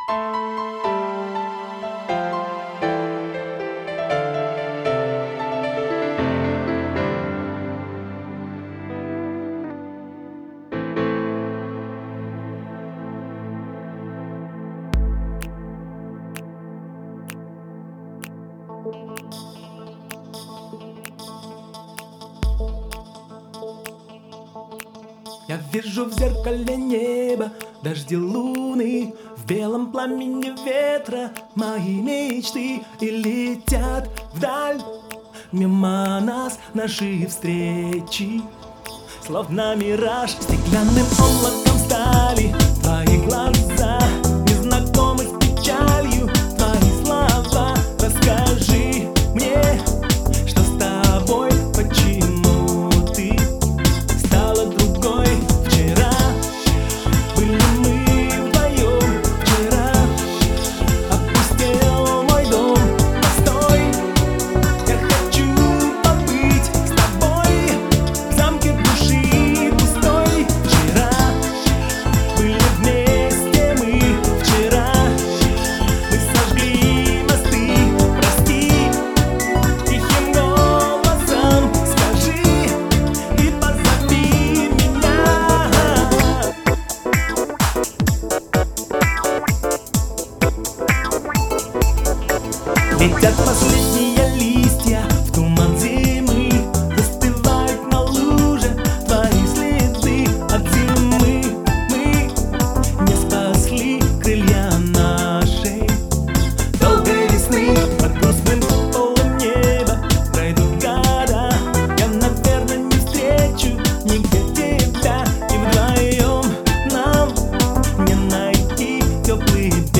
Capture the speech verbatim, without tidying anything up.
Я вижу в зеркале неба, дожди луны, в белом пламени ветра мои мечты и летят вдаль мимо нас наши встречи. Словно мираж стеклянным облаком стали твои глаза, незнакомы с печалью твои слова. Расскажи мне, что с тобой, почему ты стала другой. Вчера были мы вдвоем, вчера опустел мой дом. Постой, я хочу побыть с тобой в замке души пустой. Вчера были вместе мы, вчера мы сожгли мосты. Прости, тихим голосом скажи и позови меня. Летят последние листья в туман зимы, застывают на луже твои следы от зимы. Мы не спасли крылья нашей долгой весны. Под грустным куполом неба пройдут года, я, наверное, не встречу нигде тебя. И вдвоем нам не найти теплый